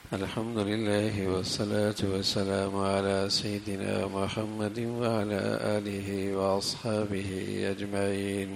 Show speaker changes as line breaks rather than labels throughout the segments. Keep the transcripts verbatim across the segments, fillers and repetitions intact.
الحمد لله والصلاة والسلام على سيدنا محمد وعلى آله وأصحابه أجمعين.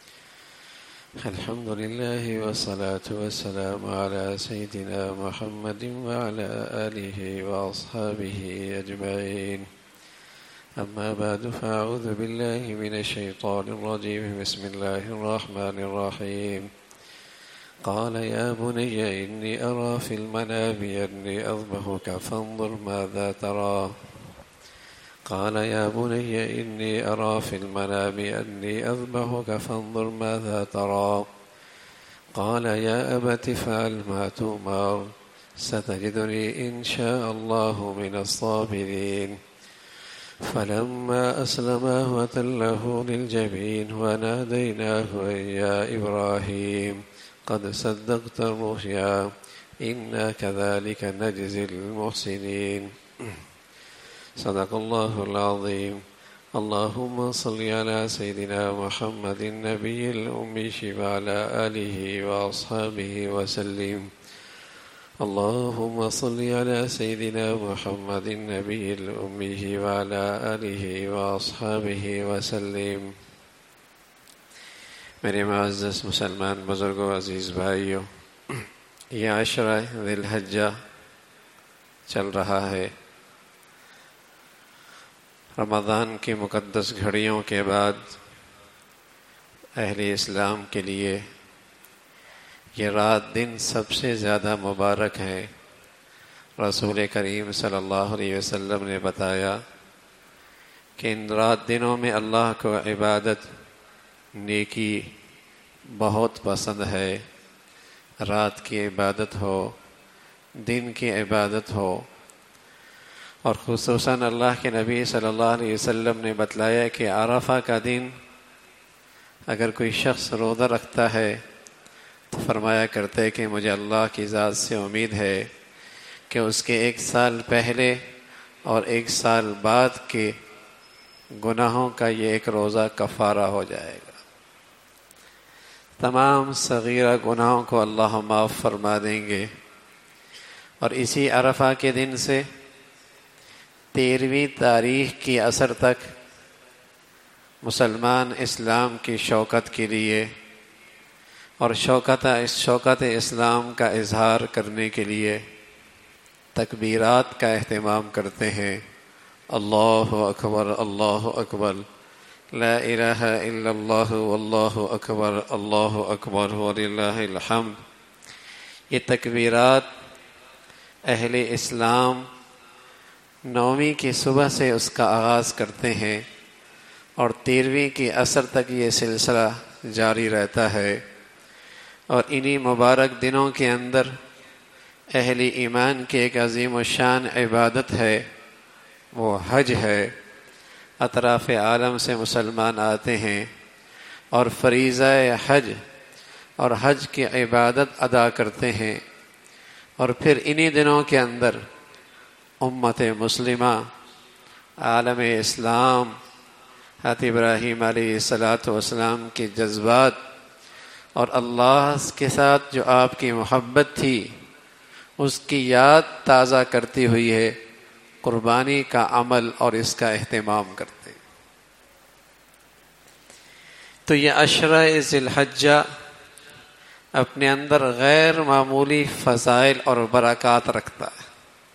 الحمد لله والصلاة والسلام على سيدنا محمد وعلى آله وأصحابه أجمعين. أما بعد فأعوذ بالله من الشيطان الرجيم. بسم الله الرحمن الرحيم. قال يا بني إني أرى في المنام أني أذبحك فانظر ماذا ترى قال يا بني إني أرى في المنام أني أذبحك فانظر ماذا ترى قال يا أبت افعل ما تؤمر ستجدني إن شاء الله من الصابرين. فلما أسلما وتله للجبين وناديناه يا إبراهيم قد صدقت الرؤيا إنا كذلك نجزي المحسنين. صدق الله العظيم. اللهم صل على سيدنا محمد النبي الأمي وعلى آله وأصحابه وسلم. اللهم صل على سيدنا محمد النبي الأمي وعلى آله وأصحابه وسلم. میرے معزز مسلمان بزرگوں، عزیز بھائیوں، یہ عشرہ ذی الحجہ چل رہا ہے۔ رمضان کی مقدس گھڑیوں کے بعد اہل اسلام کے لیے یہ رات دن سب سے زیادہ مبارک ہے۔ رسول کریم صلی اللہ علیہ وسلم نے بتایا کہ ان رات دنوں میں اللہ کو عبادت، نیکی بہت پسند ہے۔ رات کی عبادت ہو، دن کی عبادت ہو، اور خصوصاً اللہ کے نبی صلی اللہ علیہ وسلم نے بتلایا کہ عرفہ کا دن اگر کوئی شخص روزہ رکھتا ہے تو فرمایا کرتے کہ مجھے اللہ کی ذات سے امید ہے کہ اس کے ایک سال پہلے اور ایک سال بعد کے گناہوں کا یہ ایک روزہ کفارہ ہو جائے گا۔ تمام صغیرہ گناہوں کو اللہ معاف فرما دیں گے۔ اور اسی عرفہ کے دن سے تیرہویں تاریخ کی عصر تک مسلمان اسلام کی شوکت کے لیے اور شوکت شوکت اسلام کا اظہار کرنے کے لیے تکبیرات کا اہتمام کرتے ہیں۔ اللہ اکبر، اللہ اکبر، لا الہ الا اللہ واللہ اکبر، اللہ اکبر وللہ الحمد۔ یہ تکبیرات اہل اسلام نویں کی صبح سے اس کا آغاز کرتے ہیں اور تیرہویں کی عصر تک یہ سلسلہ جاری رہتا ہے۔ اور انہی مبارک دنوں کے اندر اہل ایمان کی ایک عظیم الشان عبادت ہے، وہ حج ہے۔ اطراف عالم سے مسلمان آتے ہیں اور فریضہ حج اور حج کی عبادت ادا کرتے ہیں۔ اور پھر انہی دنوں کے اندر امت مسلمہ، عالم اسلام، حضرت ابراہیم علیہ الصلاۃ والسلام کے جذبات اور اللہ کے ساتھ جو آپ کی محبت تھی اس کی یاد تازہ کرتی ہوئی ہے، قربانی کا عمل اور اس کا اہتمام کرتے ہیں۔ تو یہ عشرہ ذی الحجہ اپنے اندر غیر معمولی فضائل اور برکات رکھتا ہے۔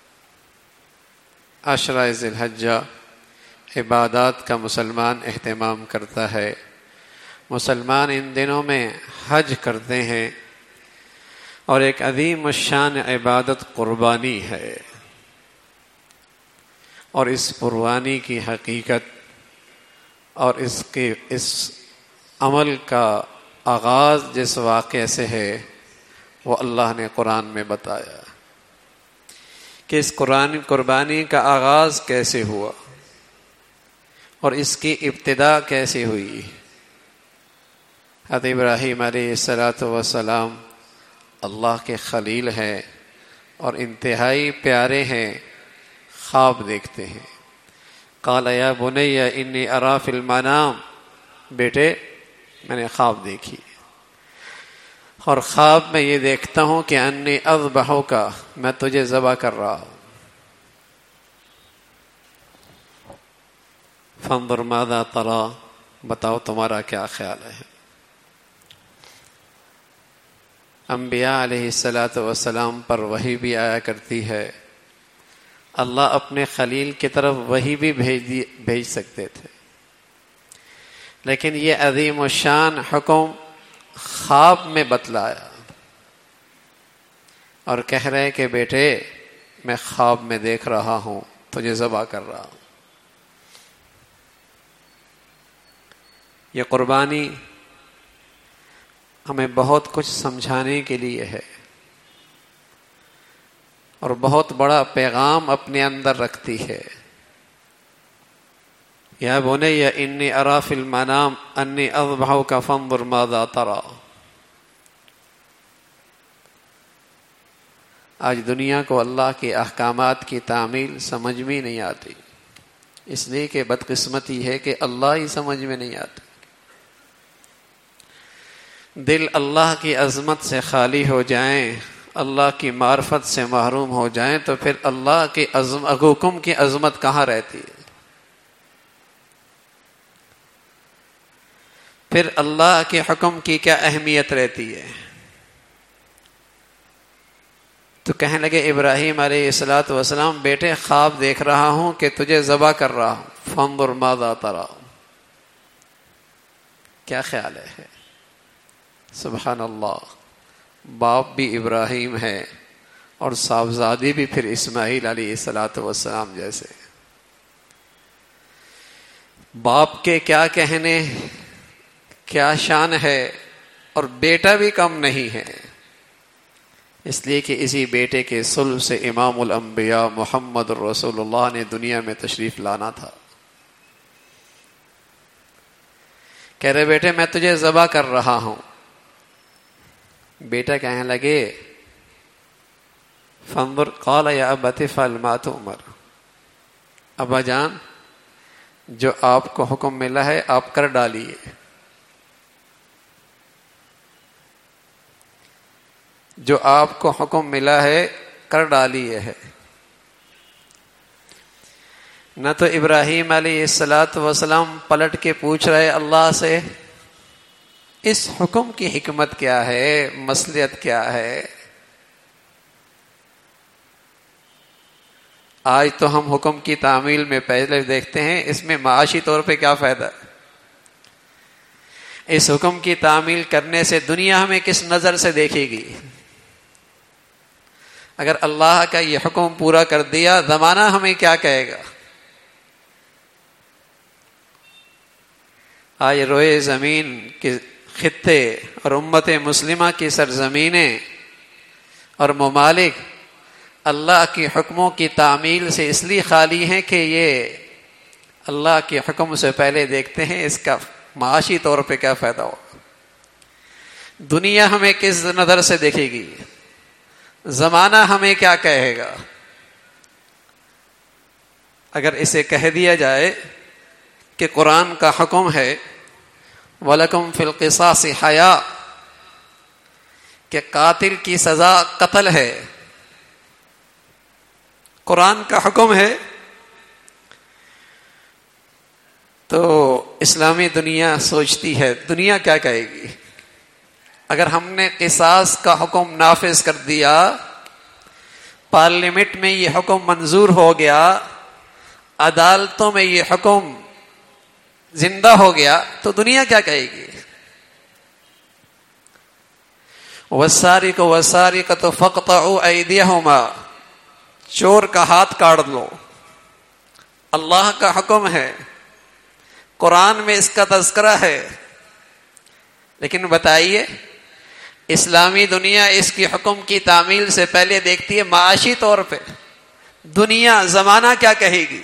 عشرہ ذی الحجہ عبادات کا مسلمان اہتمام کرتا ہے۔ مسلمان ان دنوں میں حج کرتے ہیں اور ایک عظیم الشان عبادت قربانی ہے۔ اور اس قربانی کی حقیقت اور اس کے اس عمل کا آغاز جس واقعے سے ہے وہ اللہ نے قرآن میں بتایا کہ اس قرآن قربانی کا آغاز کیسے ہوا اور اس کی ابتدا کیسے ہوئی۔ حضرت ابراہیم علیہ الصلاۃ والسلام اللہ کے خلیل ہیں اور انتہائی پیارے ہیں، خواب دیکھتے ہیں۔ قال یا بنی انی ارا فی المنام، بیٹے میں نے خواب دیکھی۔ اور خواب میں یہ دیکھتا ہوں کہ انی اذبحک، میں تجھے ذبح کر رہا ہوں. فانظر ماذا ترى، بتاؤ تمہارا کیا خیال ہے. انبیاء علیہ الصلاۃ والسلام پر وحی بھی آیا کرتی ہے. اللہ اپنے خلیل کی طرف وحی بھی بھیج بھیج سکتے تھے، لیکن یہ عظیم الشان حکم خواب میں بتلایا اور کہہ رہے کہ بیٹے میں خواب میں دیکھ رہا ہوں تجھے ذبح کر رہا ہوں. یہ قربانی ہمیں بہت کچھ سمجھانے کے لیے ہے اور بہت بڑا پیغام اپنے اندر رکھتی ہے. یا بنی انی اری فی المنام انی اذبحک فانظر ماذا تری. آج دنیا کو اللہ کے احکامات کی تعمیل سمجھ میں نہیں آتی، اس لیے کہ بدقسمتی ہے کہ اللہ ہی سمجھ میں نہیں آتی. دل اللہ کی عظمت سے خالی ہو جائیں، اللہ کی معرفت سے محروم ہو جائیں تو پھر اللہ کے عظم حکم کی عظمت کہاں رہتی ہے؟ پھر اللہ کے حکم کی کیا اہمیت رہتی ہے؟ تو کہنے لگے ابراہیم علیہ الصلاۃ والسلام بیٹے خواب دیکھ رہا ہوں کہ تجھے ذبح کر رہا ہوں. فانظر ماذا تری، کیا خیال ہے؟ سبحان اللہ، باپ بھی ابراہیم ہے اور صاحبزادی بھی پھر اسماعیل علیہ الصلاۃ والسلام جیسے. باپ کے کیا کہنے، کیا شان ہے، اور بیٹا بھی کم نہیں ہے، اس لیے کہ اسی بیٹے کے صلب سے امام الانبیاء محمد رسول اللہ نے دنیا میں تشریف لانا تھا. کہہ رہے بیٹے میں تجھے ذبح کر رہا ہوں. بیٹا کہنے لگے فانظر قال یا ابت افعل ما تؤمر، ابا جان جو آپ کو حکم ملا ہے آپ کر ڈالیے. جو آپ کو حکم ملا ہے کر ڈالیے ہے. نہ تو ابراہیم علیہ الصلاۃ والسلام پلٹ کے پوچھ رہے اللہ سے اس حکم کی حکمت کیا ہے، مصلحت کیا ہے. آج تو ہم حکم کی تعمیل میں پہلے دیکھتے ہیں اس میں معاشی طور پہ کیا فائدہ ہے. اس حکم کی تعمیل کرنے سے دنیا ہمیں کس نظر سے دیکھے گی. اگر اللہ کا یہ حکم پورا کر دیا زمانہ ہمیں کیا کہے گا. آج روئے زمین کے خطے اور امت مسلمہ کی سرزمینیں اور ممالک اللہ کے حکموں کی تعمیل سے اس لیے خالی ہیں کہ یہ اللہ کے حکم سے پہلے دیکھتے ہیں اس کا معاشی طور پہ کیا فائدہ ہوگا. دنیا ہمیں کس نظر سے دیکھے گی، زمانہ ہمیں کیا کہے گا. اگر اسے کہہ دیا جائے کہ قرآن کا حکم ہے وَلَكُمْ فِي الْقِصَاصِ حَيَاءٌ، کہ قاتل کی سزا قتل ہے، قرآن کا حکم ہے، تو اسلامی دنیا سوچتی ہے دنیا کیا کہے گی. اگر ہم نے قصاص کا حکم نافذ کر دیا، پارلیمنٹ میں یہ حکم منظور ہو گیا، عدالتوں میں یہ حکم زندہ ہو گیا، تو دنیا کیا کہے گی. وَالسَّارِقُ وَالسَّارِقَةُ فَاقْطَعُوا أَيْدِيَهُمَا، چور کا ہاتھ کاٹ لو. اللہ کا حکم ہے، قرآن میں اس کا تذکرہ ہے، لیکن بتائیے اسلامی دنیا اس کی حکم کی تعمیل سے پہلے دیکھتی ہے معاشی طور پہ دنیا زمانہ کیا کہے گی.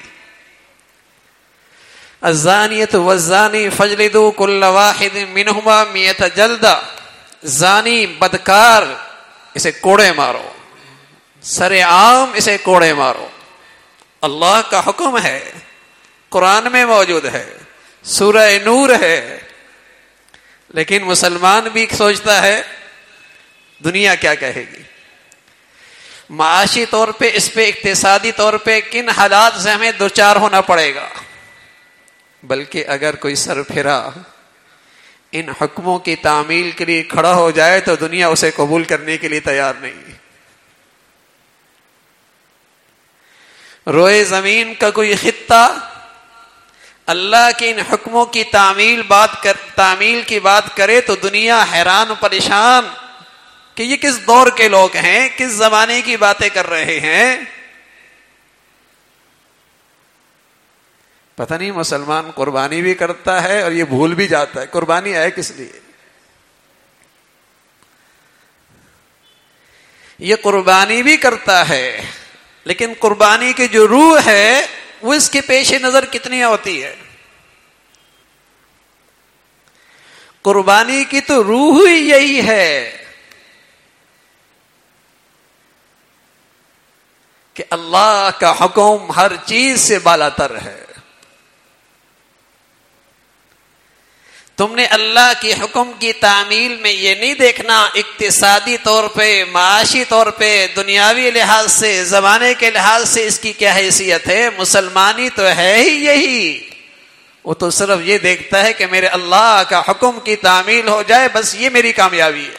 الزانیۃ والزانی فاجلدوا کل واحد منہما مئۃ جلدہ، زانی بدکار اسے کوڑے مارو، سر عام اسے کوڑے مارو. اللہ کا حکم ہے، قرآن میں موجود ہے، سورہ نور ہے. لیکن مسلمان بھی سوچتا ہے دنیا کیا کہے گی؟ معاشی طور پہ، اس پہ اقتصادی طور پہ کن حالات سے ہمیں دوچار ہونا پڑے گا؟ بلکہ اگر کوئی سر پھرا ان حکموں کی تعمیل کے لیے کھڑا ہو جائے تو دنیا اسے قبول کرنے کے لیے تیار نہیں۔ روئے زمین کا کوئی خطہ اللہ کے ان حکموں کی تعمیل بات کر تعمیل کی بات کرے تو دنیا حیران پریشان کہ یہ کس دور کے لوگ ہیں، کس زمانے کی باتیں کر رہے ہیں۔ پتہ نہیں مسلمان قربانی بھی کرتا ہے اور یہ بھول بھی جاتا ہے قربانی ہے کس لیے۔ یہ قربانی بھی کرتا ہے لیکن قربانی کی جو روح ہے وہ اس کے پیش نظر کتنی ہوتی ہے؟ قربانی کی تو روح ہی یہی ہے کہ اللہ کا حکم ہر چیز سے بالا تر ہے۔ تم نے اللہ کے حکم کی تعمیل میں یہ نہیں دیکھنا اقتصادی طور پہ، معاشی طور پہ، دنیاوی لحاظ سے، زمانے کے لحاظ سے اس کی کیا حیثیت ہے۔ مسلمانی تو ہے ہی یہی، وہ تو صرف یہ دیکھتا ہے کہ میرے اللہ کا حکم کی تعمیل ہو جائے، بس یہ میری کامیابی ہے۔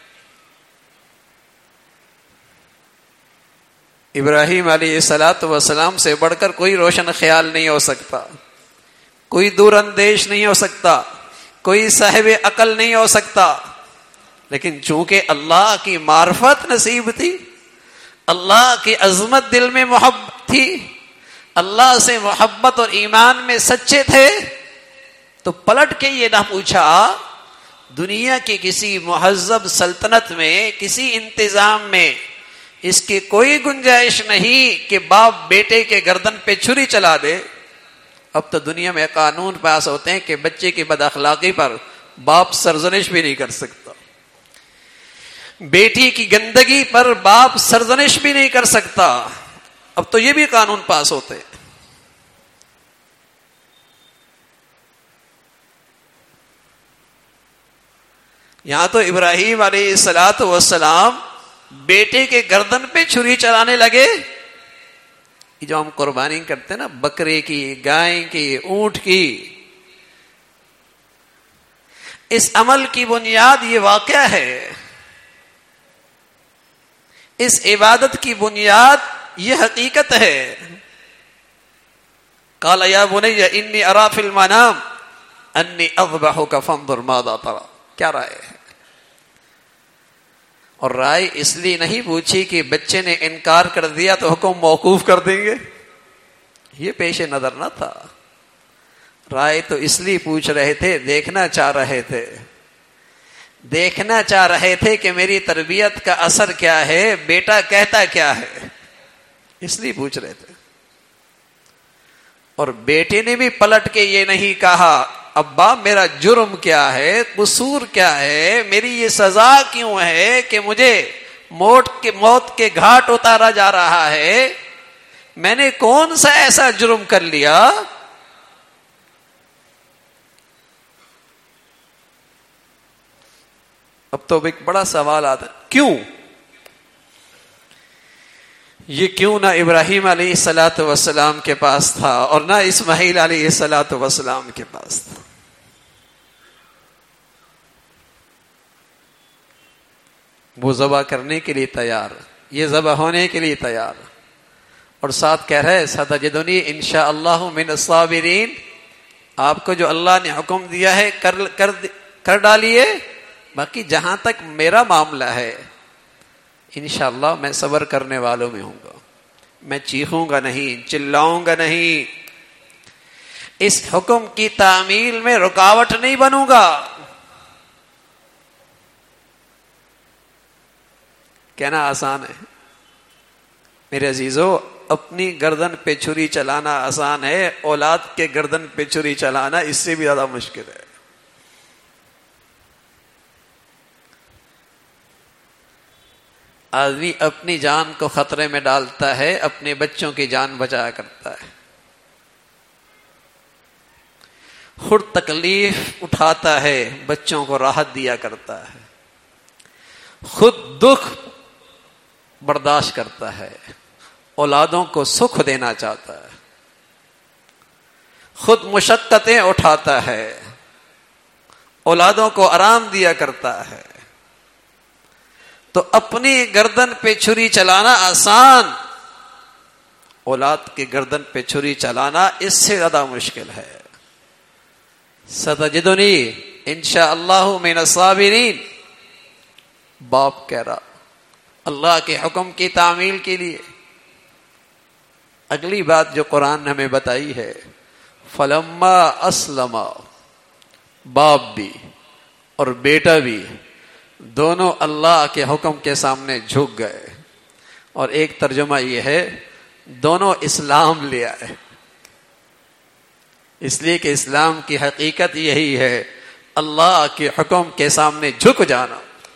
ابراہیم علیہ الصلوۃ والسلام سے بڑھ کر کوئی روشن خیال نہیں ہو سکتا، کوئی دور اندیش نہیں ہو سکتا، کوئی صاحب عقل نہیں ہو سکتا، لیکن چونکہ اللہ کی معرفت نصیب تھی، اللہ کی عظمت دل میں محبت تھی، اللہ سے محبت اور ایمان میں سچے تھے، تو پلٹ کے یہ نہ پوچھا دنیا کی کسی مہذب سلطنت میں، کسی انتظام میں اس کی کوئی گنجائش نہیں کہ باپ بیٹے کے گردن پہ چھری چلا دے۔ اب تو دنیا میں قانون پاس ہوتے ہیں کہ بچے کی بد اخلاقی پر باپ سرزنش بھی نہیں کر سکتا، بیٹی کی گندگی پر باپ سرزنش بھی نہیں کر سکتا، اب تو یہ بھی قانون پاس ہوتے ہیں۔ یہاں تو ابراہیم علیہ الصلوۃ والسلام بیٹے کے گردن پہ چھری چلانے لگے۔ جو ہم قربانی کرتے ہیں نا، بکرے کی، گائے کی، اونٹ کی، اس عمل کی بنیاد یہ واقعہ ہے، اس عبادت کی بنیاد یہ حقیقت ہے۔ قال یا بنی انی ارا فی المنام انی اذبحک فانظر ماذا تری، کیا رائے ہے؟ اور رائے اس لیے نہیں پوچھی کہ بچے نے انکار کر دیا تو حکم موقوف کر دیں گے، یہ پیش نظر نہ تھا۔ رائے تو اس لیے پوچھ رہے تھے، دیکھنا چاہ رہے تھے دیکھنا چاہ رہے تھے کہ میری تربیت کا اثر کیا ہے، بیٹا کہتا کیا ہے، اس لیے پوچھ رہے تھے۔ اور بیٹے نے بھی پلٹ کے یہ نہیں کہا ابا میرا جرم کیا ہے، قصور کیا ہے، میری یہ سزا کیوں ہے کہ مجھے موت کے موت کے گھاٹ اتارا جا رہا ہے، میں نے کون سا ایسا جرم کر لیا۔ اب تو ایک بڑا سوال آتا ہے، کیوں؟ یہ کیوں نہ ابراہیم علیہ الصلوۃ والسلام کے پاس تھا اور نہ اسماعیل علیہ الصلوۃ والسلام کے پاس تھا۔ وہ ذبح کرنے کے لیے تیار، یہ ذبح ہونے کے لیے تیار، اور ساتھ کہہ رہے ستجدنی انشاء اللہ من الصابرین، آپ کو جو اللہ نے حکم دیا ہے کر کر کر ڈالیے، باقی جہاں تک میرا معاملہ ہے انشاءاللہ میں صبر کرنے والوں میں ہوں گا، میں چیخوں گا نہیں، چلاؤں گا نہیں، اس حکم کی تعمیل میں رکاوٹ نہیں بنوں گا۔ کہنا آسان ہے میرے عزیزو، اپنی گردن پہ چھری چلانا آسان ہے، اولاد کے گردن پہ چھری چلانا اس سے بھی زیادہ مشکل ہے۔ آدمی اپنی جان کو خطرے میں ڈالتا ہے، اپنے بچوں کی جان بچایا کرتا ہے، خود تکلیف اٹھاتا ہے، بچوں کو راحت دیا کرتا ہے، خود دکھ برداشت کرتا ہے، اولادوں کو سکھ دینا چاہتا ہے، خود مشقتیں اٹھاتا ہے، اولادوں کو آرام دیا کرتا ہے، تو اپنی گردن پہ چھری چلانا آسان، اولاد کی گردن پہ چھری چلانا اس سے زیادہ مشکل ہے۔ ستجدنی انشاءاللہ من الصابرین، باپ کہہ رہا اللہ کے حکم کی تعمیل کے لیے۔ اگلی بات جو قرآن نے ہمیں بتائی ہے، فلما اسلم، باپ بھی اور بیٹا بھی دونوں اللہ کے حکم کے سامنے جھک گئے، اور ایک ترجمہ یہ ہے دونوں اسلام لے آئے، اس لیے کہ اسلام کی حقیقت یہی ہے، اللہ کے حکم کے سامنے جھک جانا۔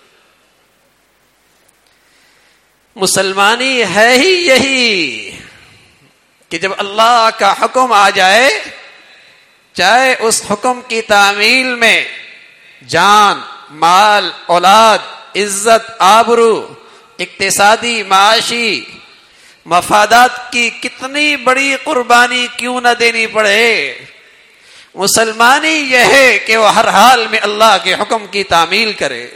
مسلمانی ہے ہی یہی کہ جب اللہ کا حکم آ جائے، چاہے اس حکم کی تعمیل میں جان، مال، اولاد، عزت، آبرو، اقتصادی، معاشی مفادات کی کتنی بڑی قربانی کیوں نہ دینی پڑے، مسلمانی یہ ہے کہ وہ ہر حال میں اللہ کے حکم کی تعمیل کرے۔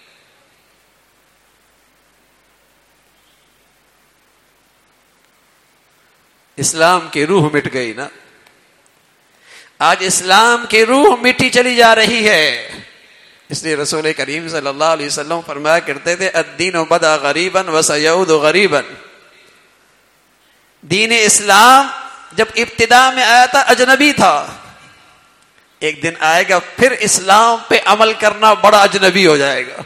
اسلام کی روح مٹ گئی نا، آج اسلام کی روح مٹی چلی جا رہی ہے۔ اس لیے رسول کریم صلی اللہ علیہ وسلم فرمایا کرتے تھے الدین بدا غریبا وسیعود غریبا، دین اسلام جب ابتدا میں آیا تھا اجنبی تھا، ایک دن آئے گا پھر اسلام پہ عمل کرنا بڑا اجنبی ہو جائے گا۔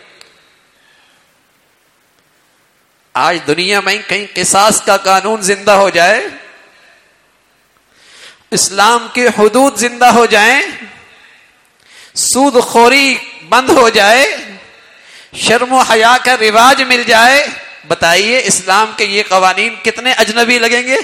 آج دنیا میں کہیں قصاص کا قانون زندہ ہو جائے، اسلام کی حدود زندہ ہو جائیں، سود خوری بند ہو جائے، شرم و حیا کا رواج مل جائے، بتائیے اسلام کے یہ قوانین کتنے اجنبی لگیں گے؟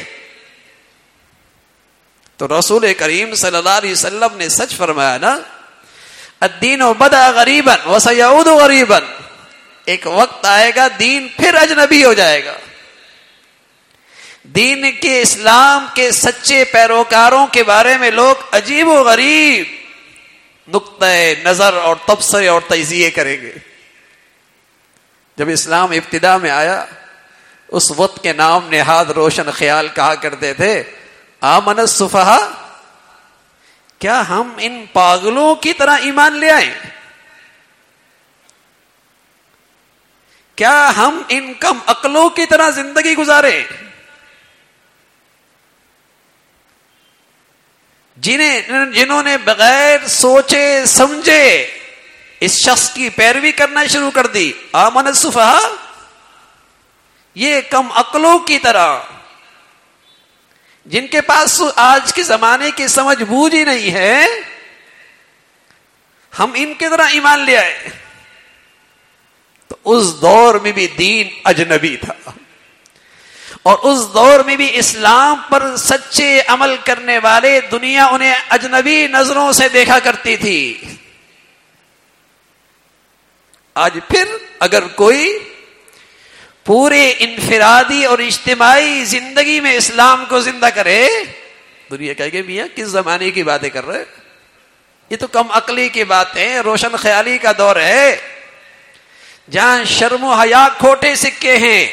تو رسول کریم صلی اللہ علیہ وسلم نے سچ فرمایا نا، الدین بدا غریبا وسیعود غریبا، ایک وقت آئے گا دین پھر اجنبی ہو جائے گا۔ دین کے اسلام کے سچے پیروکاروں کے بارے میں لوگ عجیب و غریب نقطہ نظر اور تبصرے اور تجزیے کریں گے۔ جب اسلام ابتدا میں آیا، اس وقت کے نام نہاد روشن خیال کہا کرتے تھے آمن السفہاء، کیا ہم ان پاگلوں کی طرح ایمان لے آئیں؟ کیا ہم ان کم عقلوں کی طرح زندگی گزاریں جنہیں جنہوں نے بغیر سوچے سمجھے اس شخص کی پیروی کرنا شروع کر دی؟ آمن السفہاء، یہ کم عقلوں کی طرح جن کے پاس آج کے زمانے کی سمجھ بوجھ ہی نہیں ہے، ہم ان کی طرح ایمان لے آئے۔ تو اس دور میں بھی دین اجنبی تھا، اور اس دور میں بھی اسلام پر سچے عمل کرنے والے دنیا انہیں اجنبی نظروں سے دیکھا کرتی تھی۔ آج پھر اگر کوئی پورے انفرادی اور اجتماعی زندگی میں اسلام کو زندہ کرے، دنیا کہے گی میاں کس زمانے کی باتیں کر رہے، یہ تو کم عقلی کی باتیں، روشن خیالی کا دور ہے جہاں شرم و حیا کھوٹے سکے ہیں۔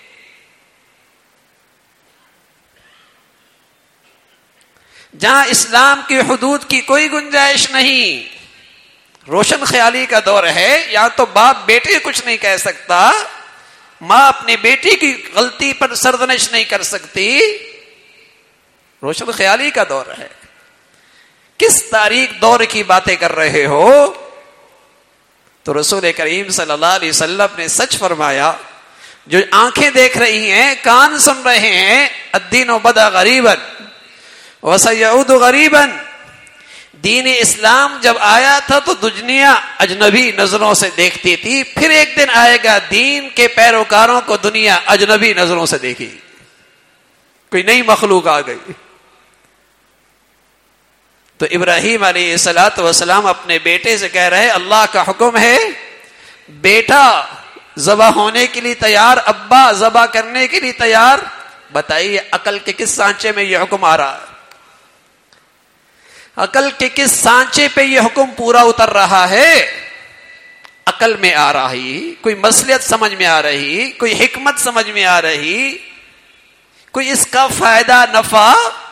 جہاں اسلام کی حدود کی کوئی گنجائش نہیں، روشن خیالی کا دور ہے۔ یا تو باپ بیٹے کچھ نہیں کہہ سکتا، ماں اپنی بیٹی کی غلطی پر سرزنش نہیں کر سکتی، روشن خیالی کا دور ہے۔ کس تاریخ دور کی باتیں کر رہے ہو؟ تو رسول کریم صلی اللہ علیہ وسلم نے سچ فرمایا، جو آنکھیں دیکھ رہی ہیں، کان سن رہے ہیں، الدین بدا غریبا وسیعود غریبا، دین اسلام جب آیا تھا تو دنیا اجنبی نظروں سے دیکھتی تھی، پھر ایک دن آئے گا دین کے پیروکاروں کو دنیا اجنبی نظروں سے دیکھی، کوئی نئی مخلوق آ گئی۔ تو ابراہیم علیہ الصلوۃ والسلام اپنے بیٹے سے کہہ رہے اللہ کا حکم ہے بیٹا ذبح ہونے کے لیے تیار، ابا ذبح کرنے کے لیے تیار. بتائیے عقل کے کس سانچے میں یہ حکم آ رہا ہے؟ عقل کے کس سانچے پہ یہ حکم پورا اتر رہا ہے؟ عقل میں آ رہی، کوئی مصلحت سمجھ میں آ رہی، کوئی حکمت سمجھ میں آ رہی، کوئی اس کا فائدہ نفع؟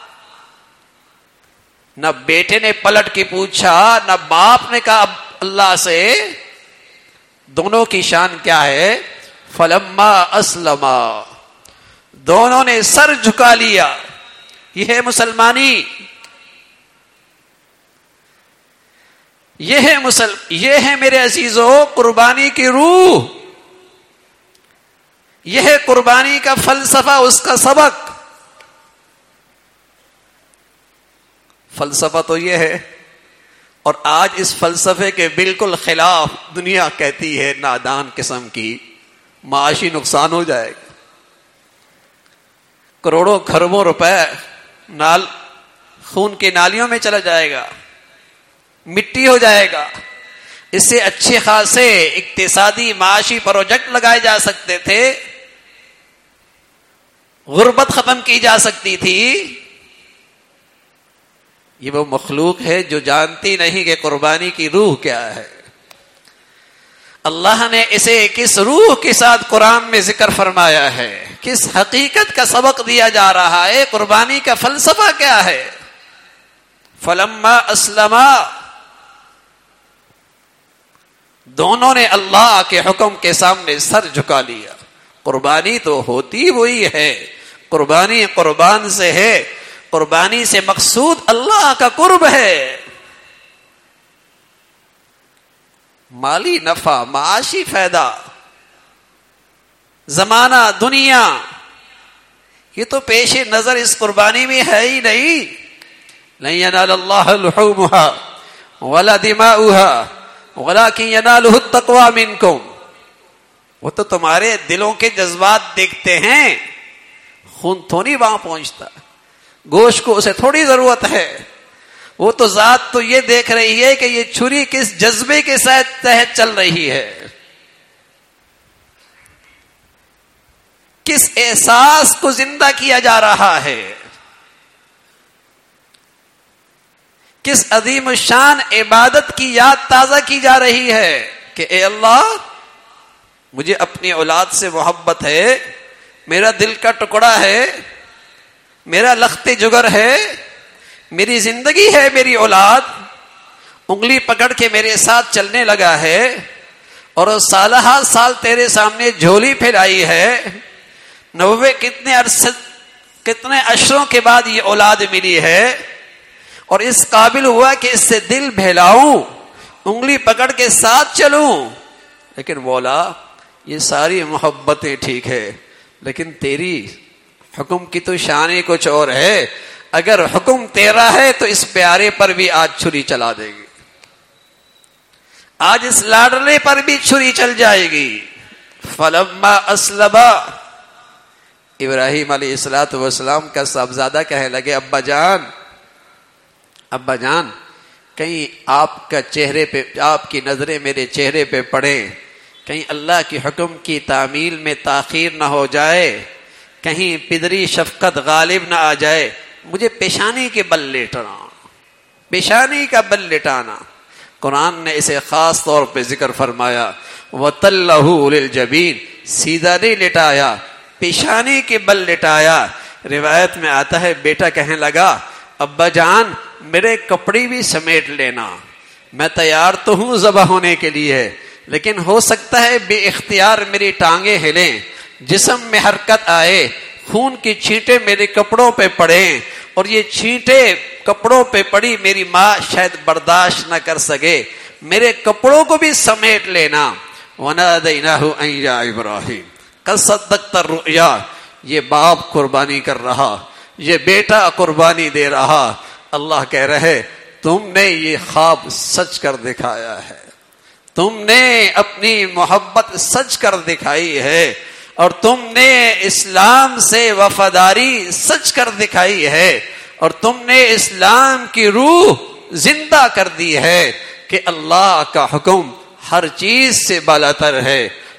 نہ بیٹے نے پلٹ کے پوچھا، نہ باپ نے کہا اللہ سے. دونوں کی شان کیا ہے؟ فلما اسلما، دونوں نے سر جھکا لیا. یہ ہے مسلمانی، یہ ہے مسلم یہ ہے میرے عزیزوں قربانی کی روح، یہ ہے قربانی کا فلسفہ، اس کا سبق. فلسفہ تو یہ ہے، اور آج اس فلسفے کے بالکل خلاف دنیا کہتی ہے نادان قسم کی، معاشی نقصان ہو جائے گا، کروڑوں کھربوں روپے نال خون کے نالیوں میں چلا جائے گا، مٹی ہو جائے گا. اس سے اچھے خاصے اقتصادی معاشی پروجیکٹ لگائے جا سکتے تھے، غربت ختم کی جا سکتی تھی. یہ وہ مخلوق ہے جو جانتی نہیں کہ قربانی کی روح کیا ہے. اللہ نے اسے کس روح کے ساتھ قرآن میں ذکر فرمایا ہے، کس حقیقت کا سبق دیا جا رہا ہے، قربانی کا فلسفہ کیا ہے. فلما اسلما، دونوں نے اللہ کے حکم کے سامنے سر جھکا لیا. قربانی تو ہوتی وہی ہے، قربانی قربان سے ہے، قربانی سے مقصود اللہ کا قرب ہے. مالی نفع، معاشی فائدہ، زمانہ، دنیا، یہ تو پیش نظر اس قربانی میں ہے ہی نہیں. لن ینال اللہ لحومها ولا دماؤها ولكن يناله التقوى منكم. وہ تو تمہارے دلوں کے جذبات دیکھتے ہیں، خون تھوڑی وہاں پہنچتا، گوشت کو اسے تھوڑی ضرورت ہے. وہ تو ذات تو یہ دیکھ رہی ہے کہ یہ چھری کس جذبے کے تحت چل رہی ہے، کس احساس کو زندہ کیا جا رہا ہے، کس عظیم الشان عبادت کی یاد تازہ کی جا رہی ہے کہ اے اللہ مجھے اپنی اولاد سے محبت ہے، میرا دل کا ٹکڑا ہے، میرا لخت جگر ہے، میری زندگی ہے میری اولاد، انگلی پکڑ کے میرے ساتھ چلنے لگا ہے، اور سالہ سال تیرے سامنے جھولی پھیلائی ہے، نوے کتنے عرصے کتنے عشروں کے بعد یہ اولاد ملی ہے، اور اس قابل ہوا کہ اس سے دل بہلاؤں، انگلی پکڑ کے ساتھ چلوں. لیکن مولا یہ ساری محبتیں ٹھیک ہے، لیکن تیری حکم کی تو شان کچھ اور ہے. اگر حکم تیرا ہے تو اس پیارے پر بھی آج چھری چلا دے گی، آج اس لاڈلے پر بھی چھری چل جائے گی. فلما اسلما، ابراہیم علیہ الصلوۃ والسلام کا صاحبزادہ کہنے لگے ابا جان ابا جان کہیں آپ کا چہرے پہ، آپ کی نظریں میرے چہرے پہ پڑیں، کہیں اللہ کے حکم کی تعمیل میں تاخیر نہ ہو جائے، کہیں پدری شفقت غالب نہ آ جائے، مجھے پیشانی کے بل لیٹنا، پیشانی کا بل لٹانا. قرآن نے اسے خاص طور پہ ذکر فرمایا، وَتَلَّهُ لِلْجَبِينِ، سیدھا نہیں لٹایا، پیشانی کے بل لٹایا. روایت میں آتا ہے بیٹا کہنے لگا ابا جان میرے کپڑے بھی سمیٹ لینا، میں تیار تو ہوں ذبح ہونے کے لیے، لیکن ہو سکتا ہے بے اختیار میری ٹانگیں ہلیں، جسم میں حرکت آئے، خون کی چھینٹیں میرے کپڑوں پہ پڑیں، اور یہ چھینٹیں کپڑوں پہ پڑی میری ماں شاید برداشت نہ کر سکے، میرے کپڑوں کو بھی سمیٹ لینا. وَنَادَيْنَاهُ أَن يَا إِبْرَاهِيمُ قَدْ صَدَّقْتَ الرُّؤْيَا. یہ باپ قربانی کر رہا، یہ بیٹا قربانی دے رہا. اللہ کہہ رہے تم نے یہ خواب سچ کر دکھایا ہے، تم نے اپنی محبت سچ کر دکھائی ہے، اور تم نے اسلام سے وفاداری سچ کر دکھائی ہے، اور تم نے اسلام کی روح زندہ کر دی ہے کہ اللہ کا حکم ہر چیز سے بالاتر ہے.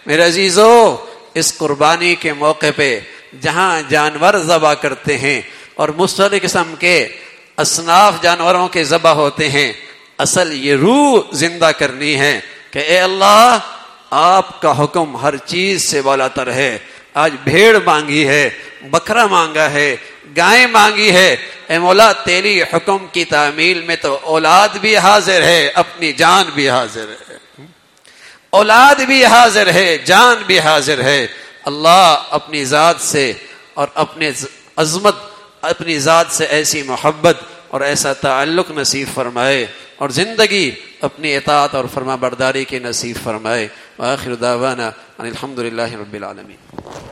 میرے عزیزو، اس قربانی کے موقع پہ جہاں جانور ذبح کرتے ہیں اور مختلف قسم کے اصناف جانوروں کے ذبح ہوتے ہیں، اصل یہ روح زندہ کرنی ہے کہ اے اللہ آپ کا حکم ہر چیز سے بالا تر ہے. آج بھیڑ مانگی ہے، بکرا مانگا ہے، گائے مانگی ہے، اے مولا تیری حکم کی تعمیل میں تو اولاد بھی حاضر ہے، اپنی جان بھی حاضر ہے، اولاد بھی حاضر ہے، جان بھی حاضر ہے. اللہ اپنی ذات سے اور اپنے عظمت، اپنی ذات سے ایسی محبت اور ایسا تعلق نصیب فرمائے اور زندگی اپنی اطاعت اور فرما برداری کی نصیب فرمائے. وآخر دعوانا ان الحمد للہ رب العالمین.